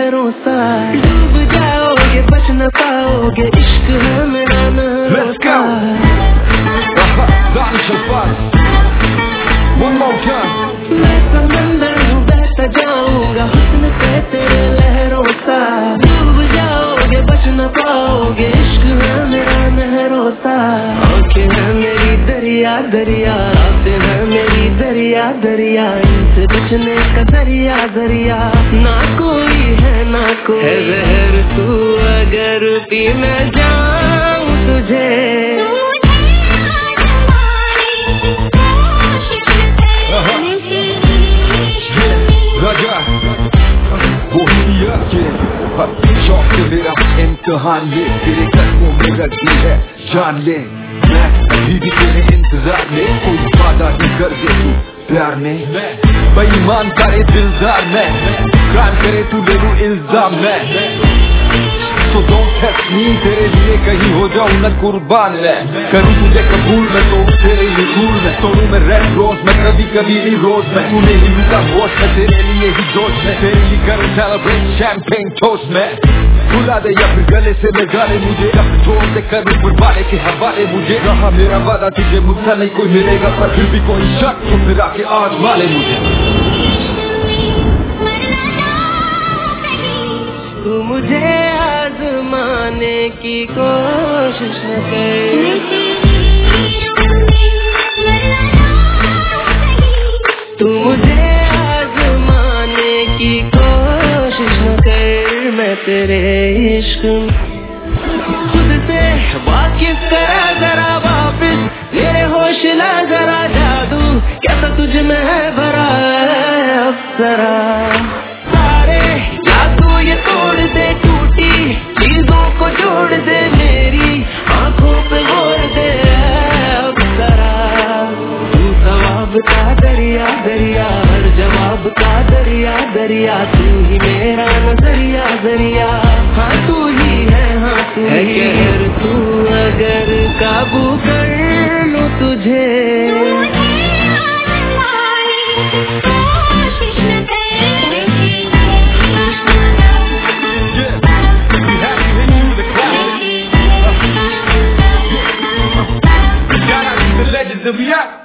लहरों सा डूब जाओगे, बच न पाओगे, इश्क है मेरा नहरों सा। मैं समंदर हूँ बहता जाऊंगा हुस्न से तेरे लहरों सा। डूब जाओगे, बच न पाओगे, इश्क है मेरा नहरों सा। आँखें हैं मेरी दरिया दरिया, रातें हैं मेरी दरिया दरिया, इनसे बचने का दरिया दरिया। ना कोई है ना कोई है जहर, तू अगर पी मैं जाऊं तुझे। शौक से मेरा इम्तिहान ये तेरे कदमों में रखी है जान ले। मैं अभी भी तेरे इंतजार में, कोई वादा नहीं कर दे तू प्यार में। बेईमान करे दिलदार में, क्राइम करे तू ले लूं इल्जाम में। So don't test me, तेरे लिए कहीं हो जाऊं न कुर्बान मैं। करूं तुझे कबूल मैं तो तेरे लिए भूल मैं। तोड़ूं मैं रेड रोज मैं कभी कभी नहीं रोज मैं। तूने ही लूटा होश मैं तेरे लिए ही जोश मैं। तेरे लिए करूं सेलिब्रेट शैंपेन टोस्ट मैं। भुला दे या फिर गले से लगा ले मुझे, अब छोड़ दे कभी बुरबाले के हवाले मुझे। रहा मेरा वादा तुझे मुझसे नहीं कोई मिलेगा, पर फिर भी कोई शक तो फिर आके आजमा ले मुझे। तू मुझे आजमाने की कोशिश न कर, तू मुझे आजमाने की कोशिश न कर। मैं तेरे इश्क खुद से वाकिफ करा जरा वापिस, मेरे होश ला जरा जादू कैसा तुझ में है भरा अप्सरा। सारे जादू ये तोड़ दे, टूटी चीजों को जोड़ दे, मेरी आंखों पे गोर दे अप्सरा। तू सवाब का दरिया दरिया, हर जवाब का दरिया दरिया, तू ही मेरा नजरिया दरिया। हाँ तू ही है, हाँ तू है कहर, तू अगर काबू कर लूं तुझे। Legends of Yak.